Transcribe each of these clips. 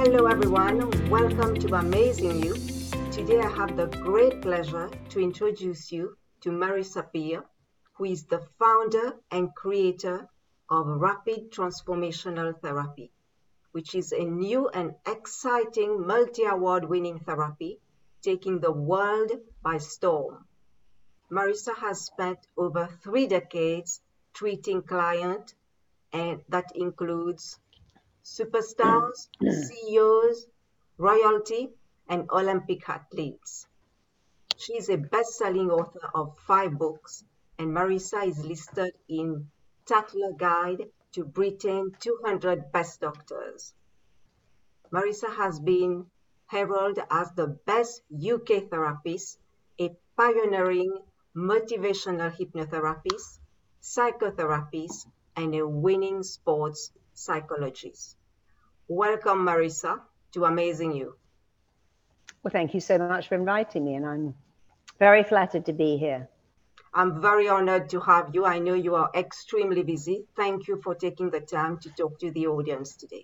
Hello everyone, welcome to Amazing You. Today I have the great pleasure to introduce you to Marisa Peer, who is the founder and creator of Rapid Transformational Therapy, which is a new and exciting multi-award winning therapy taking the world by storm. Marisa has spent over 3 decades treating clients, and that includes superstars, CEOs, royalty, and Olympic athletes. She is a best-selling author of 5 books, and Marisa is listed in Tatler Guide to Britain's 200 Best Doctors. Marisa has been heralded as the best UK therapist, a pioneering motivational hypnotherapist, psychotherapist, and a winning sports psychologist. Welcome, Marisa, to Amazing You. Well, thank you so much for inviting me, and I'm very flattered to be here. I'm very honored to have you. I know you are extremely busy. Thank you for taking the time to talk to the audience today.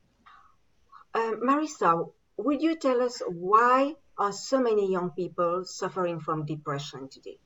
Marisa, would you tell us why are so many young people suffering from depression today?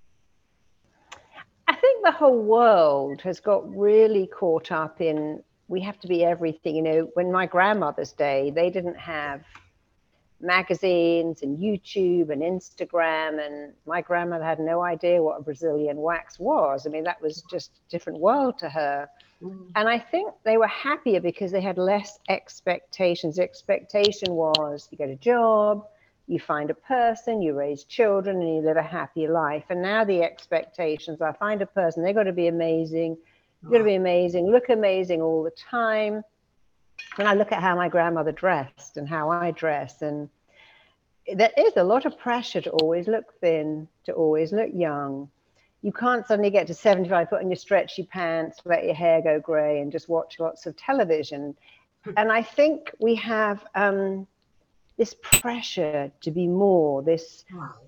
I think the whole world has got really caught up in we have to be everything. You know, when my grandmother's day, they didn't have magazines and YouTube and Instagram, and my grandmother had no idea what a Brazilian wax was. I mean, that was just a different world to her. And I think they were happier because they had less expectations. The expectation was you get a job, you find a person, you raise children, and you live a happy life. And now the expectations are find a person, they've got to be amazing, you've got to be amazing, look amazing all the time. And I look at how my grandmother dressed and how I dress, and there is a lot of pressure to always look thin, to always look young. You can't suddenly get to 75, put on your stretchy pants, let your hair go grey, and just watch lots of television. And I think we have this pressure to be more, this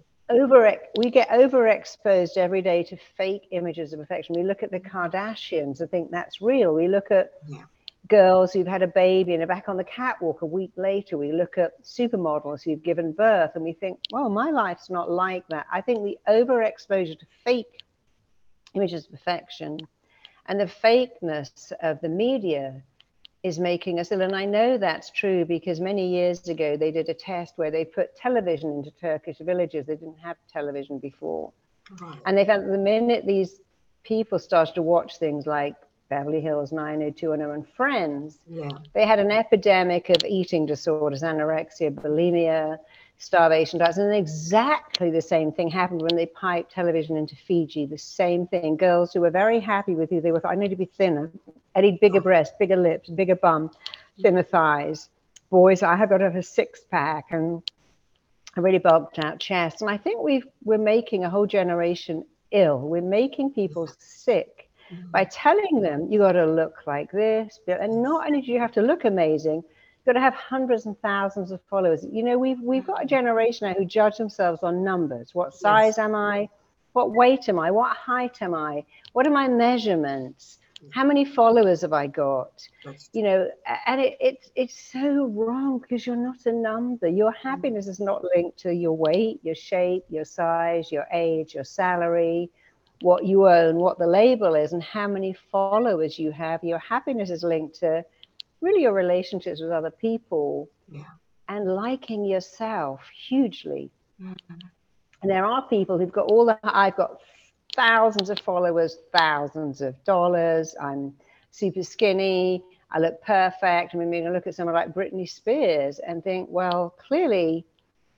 we get overexposed every day to fake images of perfection. We look at the Kardashians and think that's real. We look at girls who've had a baby and are back on the catwalk a week later. We look at supermodels who've given birth and we think, well, my life's not like that. I think the overexposure to fake images of perfection and the fakeness of the media is making us ill. And I know that's true because many years ago they did a test where they put television into Turkish villages. They didn't have television before. And they found that the minute these people started to watch things like Beverly Hills 90210 and Friends, they had an epidemic of eating disorders, anorexia, bulimia, starvation diets. And exactly the same thing happened when they piped television into Fiji. The same thing. Girls who were very happy with who they were, I need to be thinner. I need bigger breasts, bigger lips, bigger bum, thinner thighs. Boys, I have got to have a six-pack and a really bulked out chest. And I think we're making a whole generation ill. We're making people sick by telling them you got to look like this. And not only do you have to look amazing, you've got to have hundreds and thousands of followers. You know, we've got a generation now who judge themselves on numbers. What size am I? What weight am I? What height am I? What are my measurements? How many followers have I got? You know, and it's so wrong because you're not a number. Your happiness is not linked to your weight, your shape, your size, your age, your salary, what you own, what the label is, and how many followers you have. Your happiness is linked to really your relationships with other people and liking yourself hugely. And there are people who've got I've got thousands of followers, thousands of dollars. I'm super skinny. I look perfect. I mean, I look at someone like Britney Spears and think, well, clearly,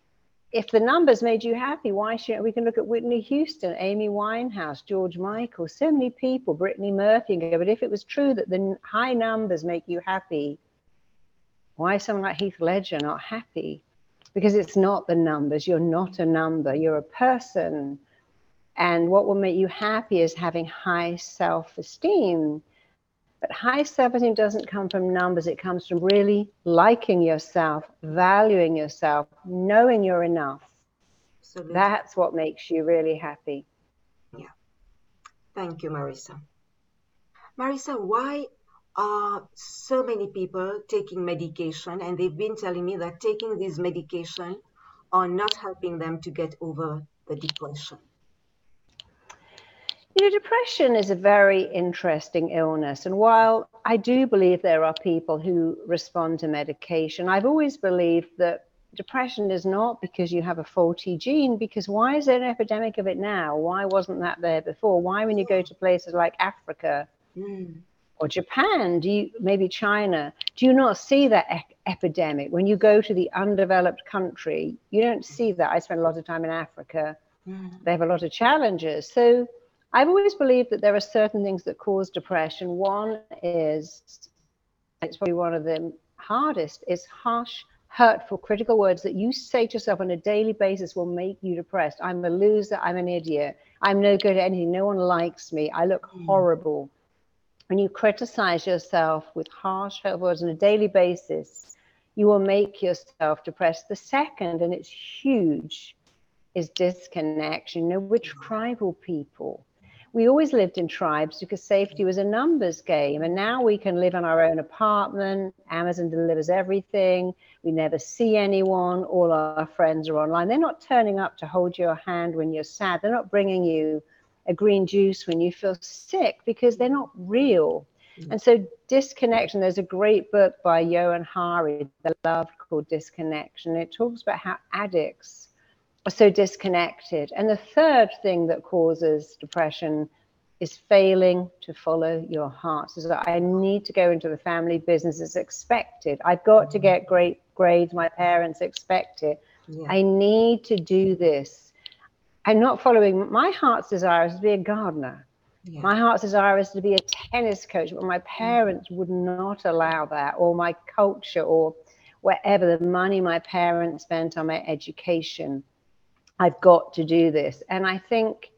if the numbers made you happy, why shouldn't we? Can look at Whitney Houston, Amy Winehouse, George Michael, so many people, Brittany Murphy, and go, but if it was true that the high numbers make you happy, why is someone like Heath Ledger not happy? Because it's not the numbers. You're not a number. You're a person. And what will make you happy is having high self-esteem. But high self-esteem doesn't come from numbers. It comes from really liking yourself, valuing yourself, knowing you're enough. Absolutely. That's what makes you really happy. Yeah. Thank you, Marisa. Marisa, why are so many people taking medication, and they've been telling me that taking these medication are not helping them to get over the depression. Depression is a very interesting illness. And while I do believe there are people who respond to medication, I've always believed that depression is not because you have a faulty gene, because why is there an epidemic of it now? Why wasn't that there before? Why, when you go to places like Africa or Japan, maybe China, do you not see that epidemic? When you go to the undeveloped country, you don't see that. I spent a lot of time in Africa. They have a lot of challenges. So I've always believed that there are certain things that cause depression. One is, it's probably one of the hardest, is harsh, hurtful, critical words that you say to yourself on a daily basis will make you depressed. I'm a loser, I'm an idiot, I'm no good at anything, no one likes me, I look horrible. When you criticize yourself with harsh, hurtful words on a daily basis, you will make yourself depressed. The second, and it's huge, is disconnection. We're tribal people. We always lived in tribes because safety was a numbers game. And now we can live in our own apartment. Amazon delivers everything. We never see anyone. All our friends are online. They're not turning up to hold your hand when you're sad. They're not bringing you a green juice when you feel sick because they're not real. And so disconnection, there's a great book by Johan Hari that I love called Disconnection. It talks about how addicts are so disconnected. And the third thing that causes depression is failing to follow your heart. So I need to go into the family business as expected. I've got to get great grades. My parents expect it. I need to do this. I'm not following. My heart's desire is to be a gardener. My heart's desire is to be a tennis coach, but my parents would not allow that, or my culture, or wherever the money my parents spent on my education. I've got to do this. And I think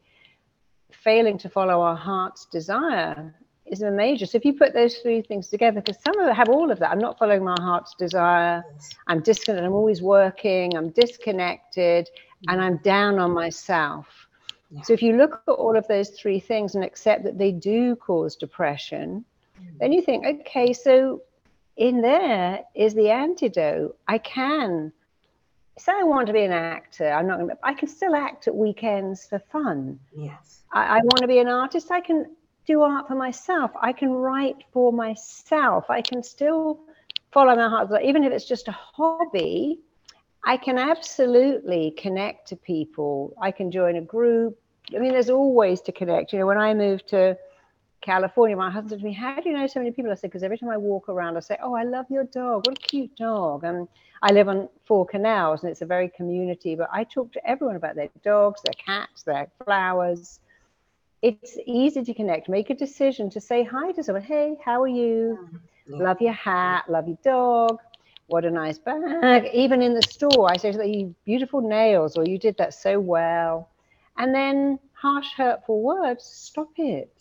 failing to follow our heart's desire is a major. So if you put those three things together, because some of them have all of that. I'm not following my heart's desire. I'm disconnected. I'm always working. I'm disconnected. And I'm down on myself. So if you look at all of those three things and accept that they do cause depression, then you think, okay, so in there is the antidote. I can say I want to be an actor. I'm not going to. I can still act at weekends for fun. Yes. I want to be an artist. I can do art for myself. I can write for myself. I can still follow my heart, even if it's just a hobby. I can absolutely connect to people. I can join a group. I mean, there's always to connect. When I moved to California, my husband said to me, how do you know so many people? I said, because every time I walk around, I say, oh, I love your dog. What a cute dog. And I live on 4 canals, and it's a very community, but I talk to everyone about their dogs, their cats, their flowers. It's easy to connect. Make a decision to say hi to someone. Hey, how are you? Love your hat. Love your dog. What a nice bag. Even in the store, I say to them, you beautiful nails, or you did that so well. And then harsh, hurtful words, stop it.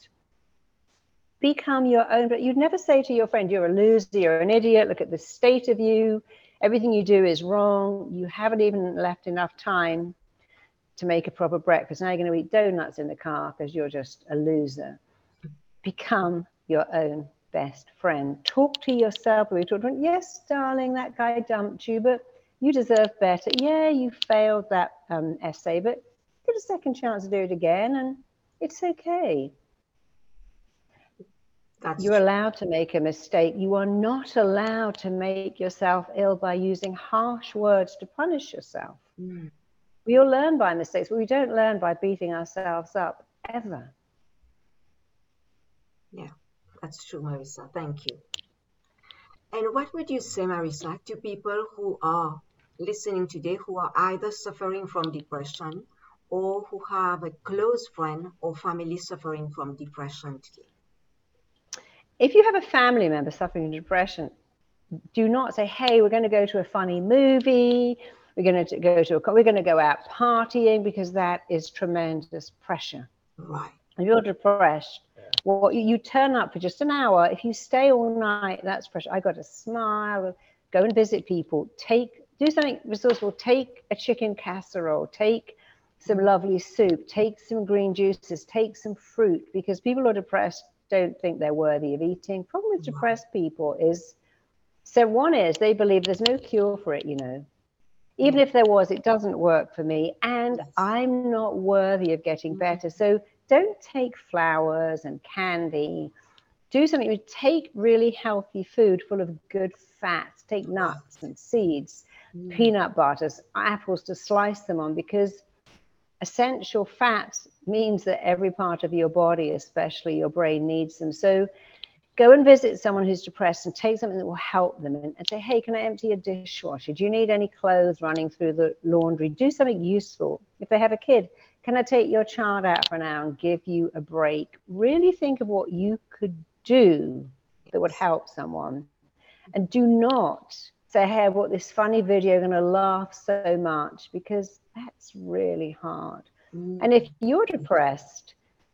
Become your own. But you'd never say to your friend, you're a loser, you're an idiot, look at the state of you. Everything you do is wrong. You haven't even left enough time to make a proper breakfast. Now you're going to eat donuts in the car because you're just a loser. Become your own best friend. Talk to yourself. We talked about, yes, darling, that guy dumped you, but you deserve better. Yeah, you failed that essay, but get a second chance to do it again, and it's okay. You're allowed to make a mistake. You are not allowed to make yourself ill by using harsh words to punish yourself. We all learn by mistakes, but we don't learn by beating ourselves up, ever. Yeah, that's true, Marisa. Thank you. And what would you say, Marisa, to people who are listening today who are either suffering from depression or who have a close friend or family suffering from depression today? If you have a family member suffering from depression, do not say, hey, we're going to go to a funny movie, we're going to go out partying, because that is tremendous pressure. Right. If you're depressed, well, you turn up for just an hour. If you stay all night, that's pressure. I got to smile, go and visit people, do something resourceful, take a chicken casserole, take some lovely soup, take some green juices, take some fruit, because people who are depressed don't think they're worthy of eating. Problem with depressed people is, so one is they believe there's no cure for it, you know. Even if there was, it doesn't work for me, and I'm not worthy of getting better. So don't take flowers and candy. Do something. Take really healthy food full of good fats. Take nuts and seeds, peanut butters, apples to slice them on, because essential fats means that every part of your body, especially your brain, needs them. So go and visit someone who's depressed and take something that will help them, and say, hey, can I empty your dishwasher? Do you need any clothes running through the laundry? Do something useful. If they have a kid, can I take your child out for an hour and give you a break? Really think of what you could do that would help someone. And do not say, hey, I bought this funny video, I'm going to laugh so much, because that's really hard. And if you're depressed,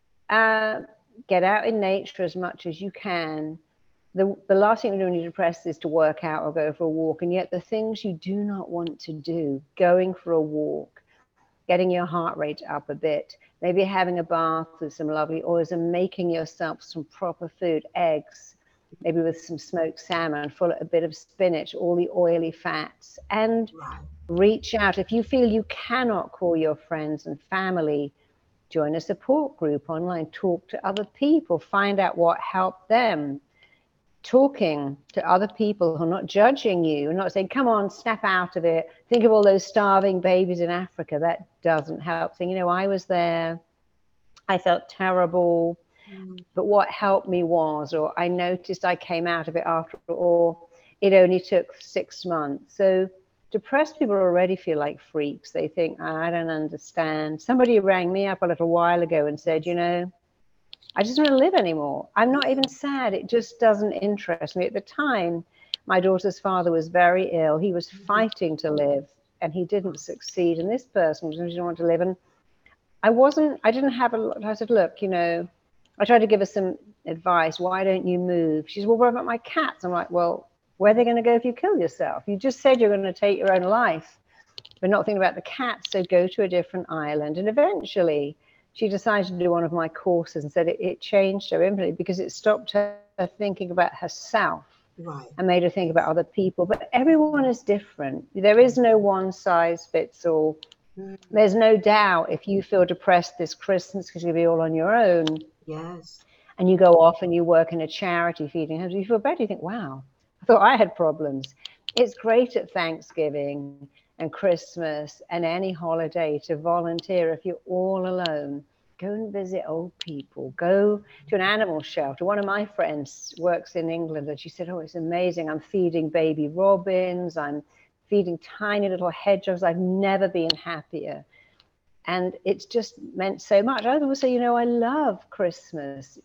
get out in nature as much as you can. The last thing you do when you're depressed is to work out or go for a walk. And yet the things you do not want to do, going for a walk, getting your heart rate up a bit, maybe having a bath with some lovely oils, and making yourself some proper food, eggs, maybe with some smoked salmon, full of a bit of spinach, all the oily fats, and reach out. If you feel you cannot call your friends and family, join a support group online, talk to other people, find out what helped them. Talking to other people who are not judging you, and not saying, come on, snap out of it. Think of all those starving babies in Africa. That doesn't help. Saying, you know, I was there, I felt terrible, but what helped me was, or I noticed I came out of it after, or it only took 6 months. So depressed people already feel like freaks. They think, I don't understand. Somebody rang me up a little while ago and said, you know, I just don't want to live anymore. I'm not even sad. It just doesn't interest me. At the time, my daughter's father was very ill. He was fighting to live, and he didn't succeed. And this person didn't want to live. And I didn't have a lot. I said, look, you know, I tried to give her some advice. Why don't you move? She said, well, what about my cats? I'm like, well, where are they going to go if you kill yourself? You just said you're going to take your own life, but not thinking about the cats. So go to a different island. And eventually she decided to do one of my courses, and said it changed her infinitely, because it stopped her thinking about herself and made her think about other people. But everyone is different. There is no one size fits all. There's no doubt if you feel depressed this Christmas because you'll be all on your own. And you go off and you work in a charity feeding homes, you feel better. You think, wow, I thought I had problems. It's great at Thanksgiving and Christmas and any holiday to volunteer. If you're all alone, go and visit old people. Go to an animal shelter. One of my friends works in England, and she said, oh, it's amazing. I'm feeding baby robins. I'm feeding tiny little hedgehogs. I've never been happier. And it's just meant so much. I would say, you know, I love Christmas.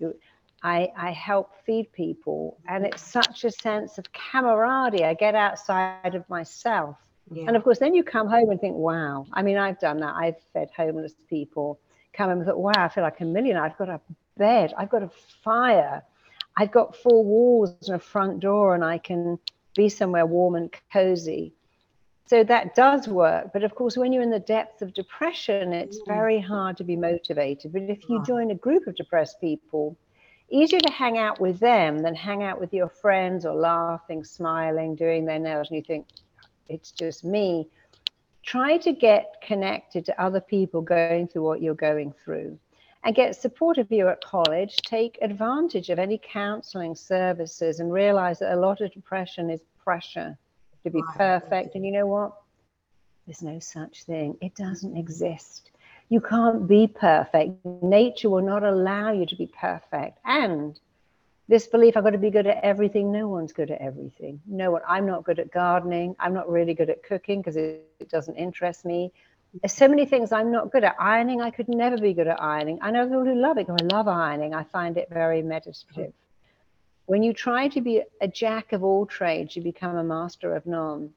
I help feed people, and it's such a sense of camaraderie. I get outside of myself. And of course, then you come home and think, wow. I mean, I've done that. I've fed homeless people. Come home and thought, wow, I feel like a millionaire. I've got a bed. I've got a fire. I've got 4 walls and a front door, and I can be somewhere warm and cozy. So that does work. But of course, when you're in the depths of depression, it's very hard to be motivated. But if you join a group of depressed people, easier to hang out with them than hang out with your friends, or laughing, smiling, doing their nails, and you think, it's just me. Try to get connected to other people going through what you're going through, and get support if you're at college. Take advantage of any counseling services, and realize that a lot of depression is pressure to be perfect. And you know what? There's no such thing. It doesn't exist. You can't be perfect. Nature will not allow you to be perfect. And this belief, I've got to be good at everything. No one's good at everything. No one. I'm not good at gardening. I'm not really good at cooking because it doesn't interest me. There's so many things I'm not good at. Ironing, I could never be good at ironing. I know people who love it. I love ironing. I find it very meditative. When you try to be a jack of all trades, you become a master of none.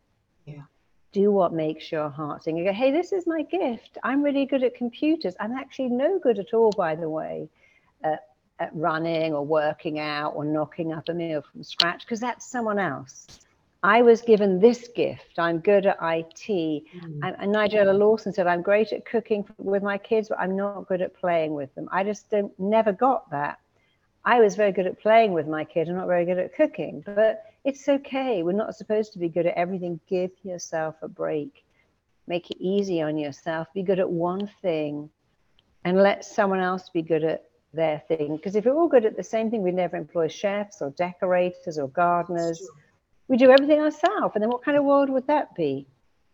Do what makes your heart sing. You go, hey, this is my gift. I'm really good at computers. I'm actually no good at all, by the way, at running or working out or knocking up a meal from scratch, because that's someone else. I was given this gift. I'm good at IT. And Nigella Lawson said, I'm great at cooking with my kids, but I'm not good at playing with them. I just never got that. I was very good at playing with my kid and not very good at cooking, but it's okay. We're not supposed to be good at everything. Give yourself a break. Make it easy on yourself. Be good at one thing and let someone else be good at their thing. Because if we're all good at the same thing, we'd never employ chefs or decorators or gardeners. We do everything ourselves. And then what kind of world would that be?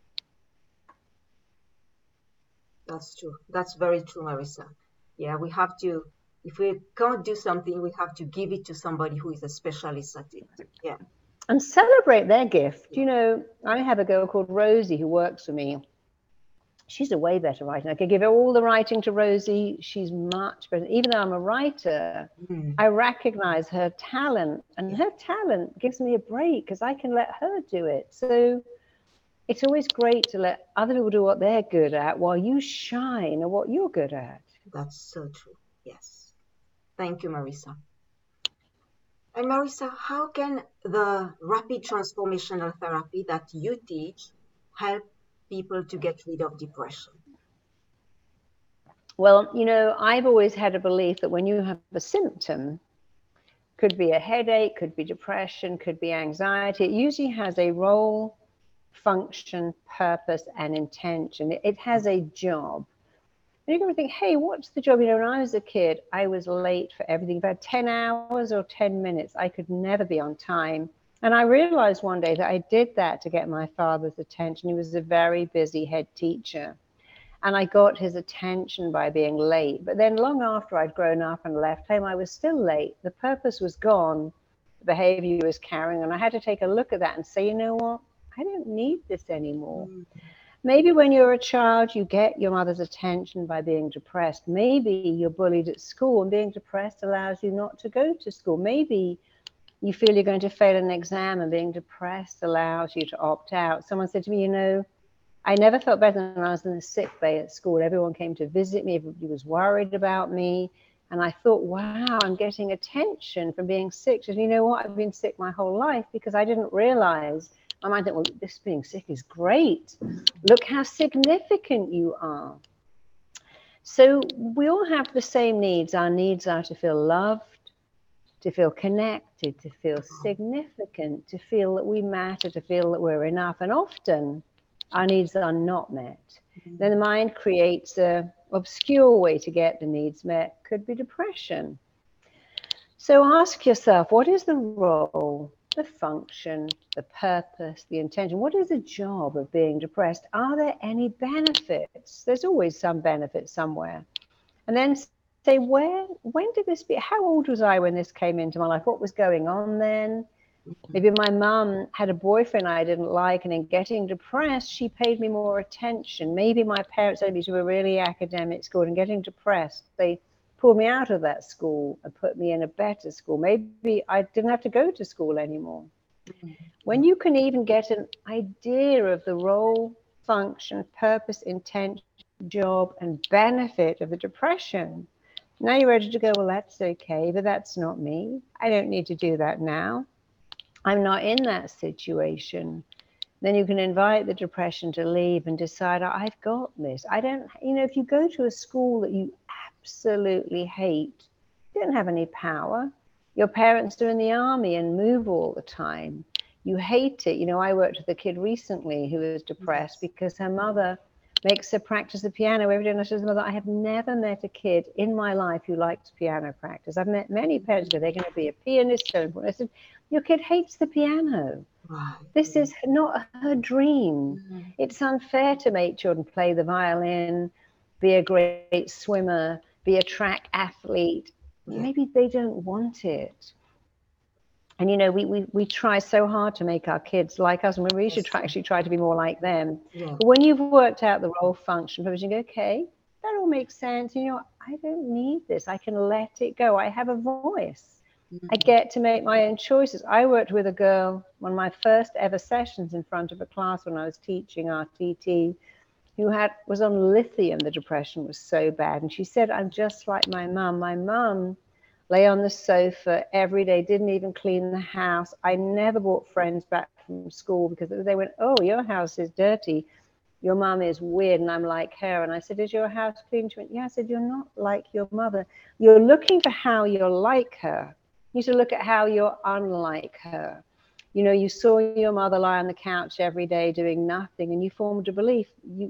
That's true. That's very true, Marisa. Yeah, we have to, if we can't do something, we have to give it to somebody who is a specialist at it. Yeah. And celebrate their gift. You know, I have a girl called Rosie who works for me. She's a way better writer. I could give all the writing to Rosie. She's much better. Even though I'm a writer, I recognize her talent, and her talent gives me a break because I can let her do it. So it's always great to let other people do what they're good at while you shine at what you're good at. That's so true. Yes. Thank you, Marisa. And Marisa, how can the rapid transformational therapy that you teach help people to get rid of depression? Well, you know, I've always had a belief that when you have a symptom, could be a headache, could be depression, could be anxiety, it usually has a role, function, purpose, and intention. It has a job. And you're going to think, hey, what's the job? You know, when I was a kid, I was late for everything. If I had 10 hours or 10 minutes, I could never be on time. And I realized one day that I did that to get my father's attention. He was a very busy head teacher. And I got his attention by being late. But then long after I'd grown up and left home, I was still late. The purpose was gone. The behavior was carrying on. I had to take a look at that and say, you know what? I don't need this anymore. Maybe when you're a child, you get your mother's attention by being depressed. Maybe you're bullied at school and being depressed allows you not to go to school. Maybe you feel you're going to fail an exam and being depressed allows you to opt out. Someone said to me, you know, I never felt better than when I was in the sick bay at school. Everyone came to visit me. Everybody was worried about me. And I thought, wow, I'm getting attention from being sick. And you know what? I've been sick my whole life because I didn't realize. My mind thought, well, this being sick is great. Look how significant you are. So we all have the same needs. Our needs are to feel loved, to feel connected, to feel significant, to feel that we matter, to feel that we're enough. And often our needs are not met. Then the mind creates an obscure way to get the needs met. Could be depression. So ask yourself, what is the role, the function, the purpose, the intention? What is the job of being depressed? Are there any benefits? There's always some benefit somewhere. And then say, when did this be? How old was I when this came into my life? What was going on then? Maybe my mum had a boyfriend I didn't like, and in getting depressed, she paid me more attention. Maybe my parents sent me to a really academic school, and getting depressed, they pulled me out of that school and put me in a better school. Maybe I didn't have to go to school anymore. When you can even get an idea of the role, function, purpose, intent, job, and benefit of the depression, now you're ready to go, well, that's okay, but that's not me. I don't need to do that now. I'm not in that situation. Then you can invite the depression to leave and decide, I've got this. I don't, you know, if you go to a school that you absolutely hate, you don't have any power. Your parents are in the army and move all the time. You hate it. You know, I worked with a kid recently who was depressed because her mother makes her practice the piano every day. And I said to the mother, I have never met a kid in my life who likes piano practice. I've met many parents who they're going to be a pianist. So I said, your kid hates the piano. This is not her dream. It's unfair to make children play the violin, be a great swimmer, be a track athlete. Maybe they don't want it. And, you know, we try so hard to make our kids like us, and we should actually try to be more like them. But when you've worked out the role, function, purpose, you go, okay, that all makes sense. You know, I don't need this. I can let it go. I have a voice. I get to make my own choices. I worked with a girl, one of my first ever sessions in front of a class when I was teaching RTT, who was on lithium. The depression was so bad. And she said, I'm just like my mum. My mum lay on the sofa every day, didn't even clean the house. I never brought friends back from school because they went, oh, your house is dirty. your mum is weird and I'm like her. And I said, is your house clean? She went, yeah. I said, you're not like your mother. You're looking for how you're like her. You should look at how you're unlike her. You know, you saw your mother lie on the couch every day doing nothing, and you formed a belief.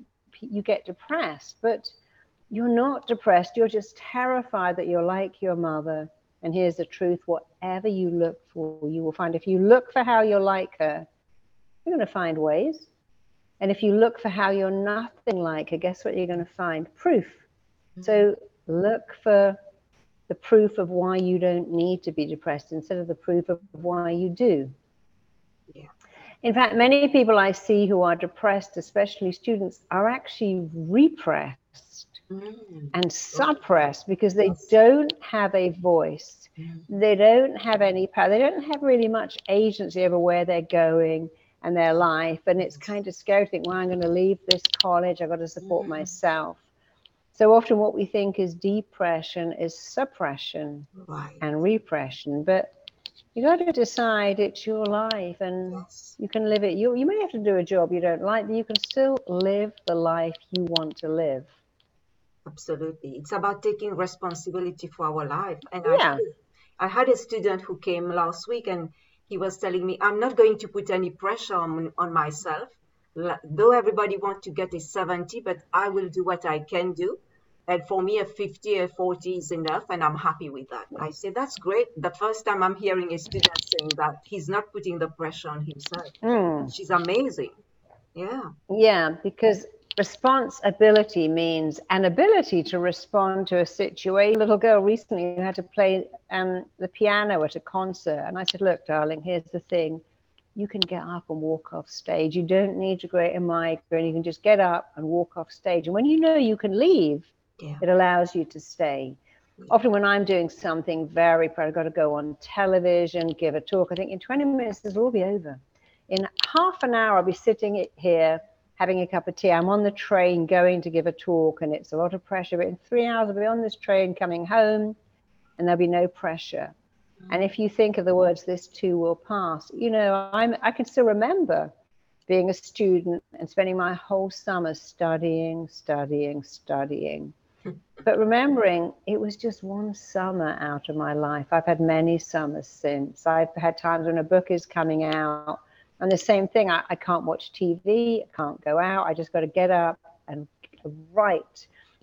You get depressed, but you're not depressed. You're just terrified that you're like your mother. And here's the truth: whatever you look for, you will find. If you look for how you're like her, you're going to find ways. And if you look for how you're nothing like her, guess what you're going to find? Proof. So look for the proof of why you don't need to be depressed instead of the proof of why you do. Yeah. In fact, many people I see who are depressed, especially students, are actually repressed and suppressed because they don't have a voice. They don't have any power. They don't have really much agency over where they're going and their life. And it's kind of scary to think, well, I'm going to leave this college. I've got to support myself. So often what we think is depression is suppression and repression. But you got to decide it's your life and you can live it. You may have to do a job you don't like, but you can still live the life you want to live. Absolutely. It's about taking responsibility for our life. And I had a student who came last week and he was telling me, I'm not going to put any pressure on myself. Though everybody wants to get a 70, but I will do what I can do. And for me, a 50 or 40 is enough, and I'm happy with that. I said, that's great. The first time I'm hearing a student saying that he's not putting the pressure on himself. She's amazing. Yeah. Yeah, because responsibility means an ability to respond to a situation. A little girl recently who had to play the piano at a concert. And I said, look, darling, here's the thing. You can get up and walk off stage. You don't need to create a migraine. You can just get up and walk off stage. And when you know you can leave, it allows you to stay. Often when I'm doing something very proud, I've got to go on television, give a talk, I think in 20 minutes this will all be over. In half an hour, I'll be sitting here having a cup of tea. I'm on the train going to give a talk and it's a lot of pressure. But in 3 hours, I'll be on this train coming home and there'll be no pressure. And if you think of the words, this too will pass, you know, I can still remember being a student and spending my whole summer studying. But remembering it was just one summer out of my life. I've had many summers since. I've had times when a book is coming out and the same thing, I can't watch TV, I can't go out. I just got to get up and write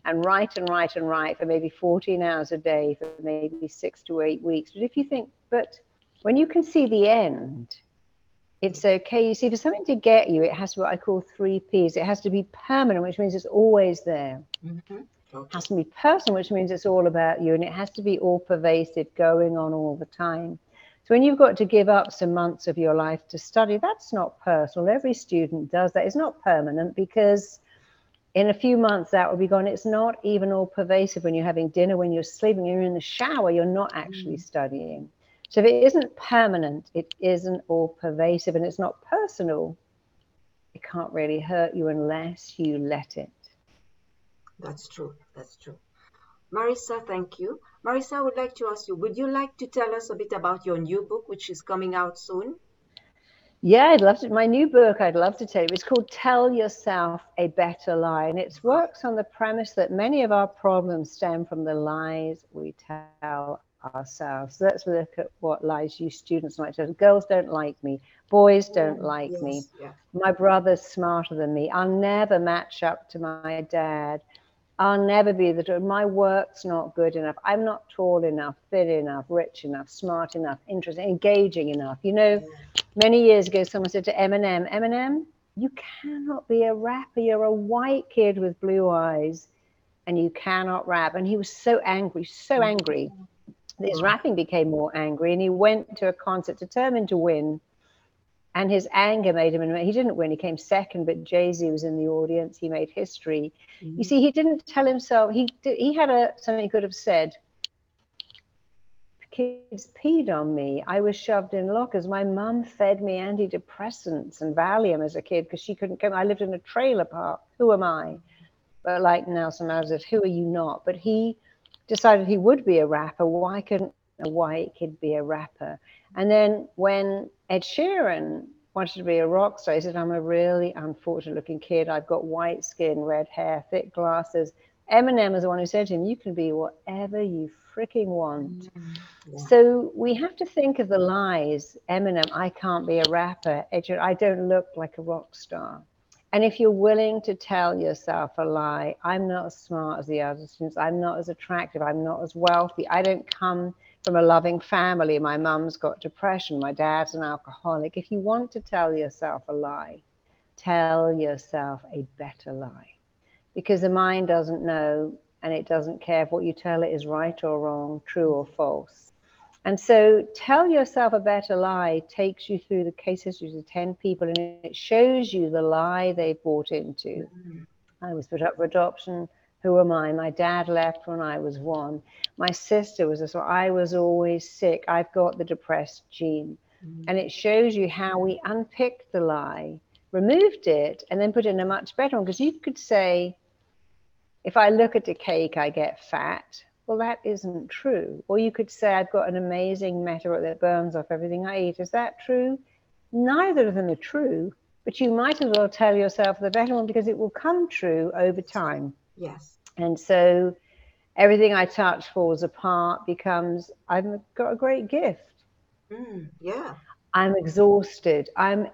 for maybe 14 hours a day for maybe 6 to 8 weeks. But if you think, but when you can see the end, it's okay. You see, for something to get you, it has to be what I call 3 Ps. It has to be permanent, which means it's always there. It has to be personal, which means it's all about you. And it has to be all pervasive, going on all the time. So when you've got to give up some months of your life to study, that's not personal. Every student does that. It's not permanent because in a few months that will be gone. It's not even all pervasive when you're having dinner, when you're sleeping, you're in the shower, you're not actually studying. So if it isn't permanent, it isn't all pervasive and it's not personal, it can't really hurt you unless you let it. That's true. That's true. Marisa, thank you. Marisa, I would like to ask you, would you like to tell us a bit about your new book, which is coming out soon? Yeah, I'd love to. My new book, I'd love to tell you. It's called Tell Yourself a Better Lie. And it works on the premise that many of our problems stem from the lies we tell ourselves. Let's look at what lies you students might tell. Girls don't like me. Boys don't like me. My brother's smarter than me. I'll never match up to my dad. I'll never be my work's not good enough. I'm not tall enough, thin enough, rich enough, smart enough, interesting, engaging enough. You know, many years ago, someone said to Eminem, you cannot be a rapper. You're a white kid with blue eyes and you cannot rap. And he was so angry that his rapping became more angry. And he went to a concert determined to win. And his anger made him, and he didn't win, he came second, but Jay-Z was in the audience, he made history. You see, he didn't tell himself, he had something he could have said. Kids peed on me, I was shoved in lockers, my mum fed me antidepressants and Valium as a kid because she couldn't come, I lived in a trailer park, who am I? But like Nelson Mandela, who are you not? But he decided he would be a rapper, why couldn't a white kid be a rapper? And then when Ed Sheeran wanted to be a rock star. He said, I'm a really unfortunate looking kid. I've got white skin, red hair, thick glasses. Eminem is the one who said to him, you can be whatever you freaking want. Yeah. So we have to think of the lies. Eminem, I can't be a rapper. I don't look like a rock star. And if you're willing to tell yourself a lie, I'm not as smart as the other students, I'm not as attractive, I'm not as wealthy, I don't come from a loving family, my mum's got depression, my dad's an alcoholic. If you want to tell yourself a lie, tell yourself a better lie. Because the mind doesn't know, and it doesn't care if what you tell it is right or wrong, true or false. And so tell yourself a better lie takes you through the case histories of 10 people, and it shows you the lie they bought into. I was put up for adoption. Who am I? My dad left when I was 1. My sister was this way. I was always sick. I've got the depressed gene. And it shows you how we unpicked the lie, removed it, and then put in a much better one. Because you could say, if I look at a cake, I get fat. Well, that isn't true. Or you could say, I've got an amazing meteorite that burns off everything I eat. Is that true? Neither of them are true, but you might as well tell yourself the better one because it will come true over time. Yes. And so everything I touch falls apart becomes, I've got a great gift. Yeah. I'm exhausted. I'm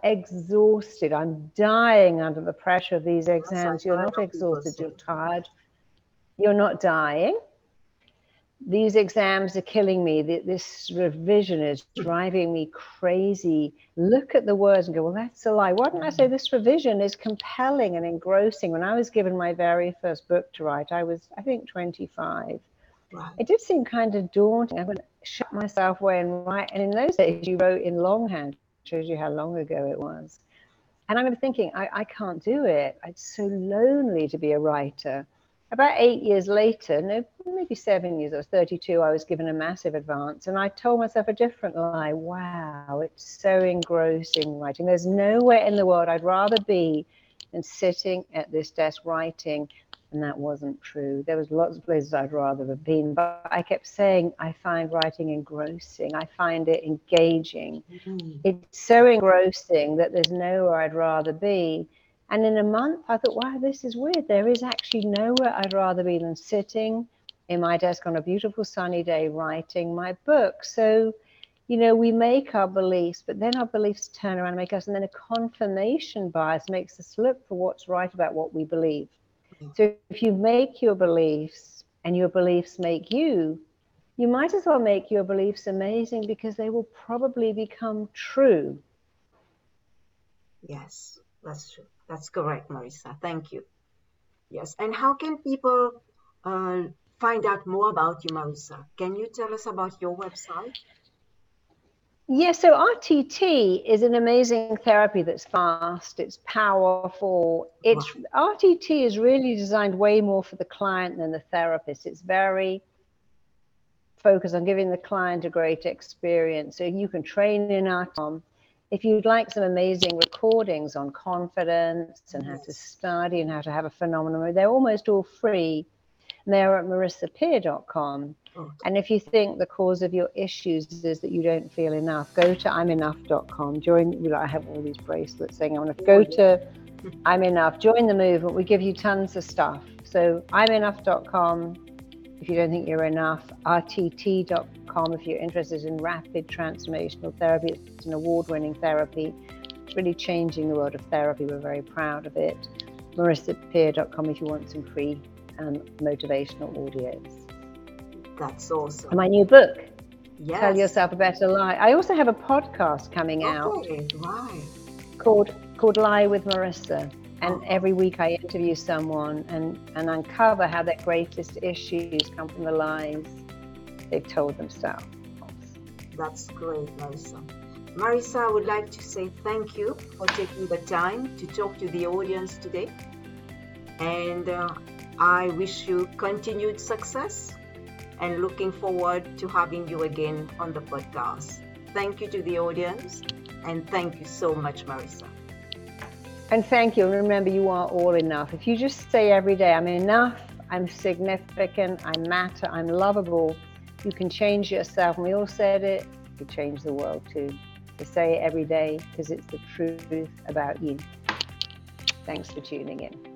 dying under the pressure of these exams. You're not exhausted, you're tired. You're not dying. These exams are killing me. This revision is driving me crazy. Look at the words and go, well, that's a lie. Why didn't I say this revision is compelling and engrossing? When I was given my very first book to write, I was, I think, 25. Right. It did seem kind of daunting. I would shut myself away and write. And in those days, you wrote in longhand. Shows you how long ago it was. And I remember thinking, I can't do it. It's so lonely to be a writer. About 8 years later, no, maybe 7 years, I was 32, I was given a massive advance. And I told myself a different lie. Wow, it's so engrossing writing. There's nowhere in the world I'd rather be than sitting at this desk writing. And that wasn't true. There was lots of places I'd rather have been. But I kept saying, I find writing engrossing. I find it engaging. It's so engrossing that there's nowhere I'd rather be. And in a month, I thought, wow, this is weird. There is actually nowhere I'd rather be than sitting in my desk on a beautiful sunny day writing my book. So, you know, we make our beliefs, but then our beliefs turn around and make us, and then a confirmation bias makes us look for what's right about what we believe. So if you make your beliefs and your beliefs make you, you might as well make your beliefs amazing because they will probably become true. Yes, that's true. That's correct, Marisa. Thank you. Yes. And how can people find out more about you, Marisa? Can you tell us about your website? Yeah, so RTT is an amazing therapy that's fast, it's powerful. RTT is really designed way more for the client than the therapist. It's very focused on giving the client a great experience. So you can train in RTT. If you'd like some amazing recordings on confidence and how to study and how to have a phenomenal mood, they're almost all free. And they're at marissapeer.com. And if you think the cause of your issues is that you don't feel enough, go to imenough.com. I have all these bracelets saying I'm going to go to I'm Enough, join the movement. We give you tons of stuff. So imenough.com if you don't think you're enough, rtt.com if you're interested in rapid transformational therapy. It's an award-winning therapy. It's really changing the world of therapy. We're very proud of it. marissapeer.com if you want some free motivational audios. That's awesome. And my new book, Yes. Tell Yourself a Better Lie. I also have a podcast coming out Right. called Lie with Marissa. And every week I interview someone and uncover how their greatest issues come from the lies they've told themselves. That's great, Marisa. Marisa, I would like to say thank you for taking the time to talk to the audience today. And I wish you continued success and looking forward to having you again on the podcast. Thank you to the audience and thank you so much, Marisa. And thank you. Remember, you are all enough. If you just say every day, I'm enough, I'm significant, I matter, I'm lovable, you can change yourself. And we all said it, you change the world too. to say it every day because it's the truth about you. Thanks for tuning in.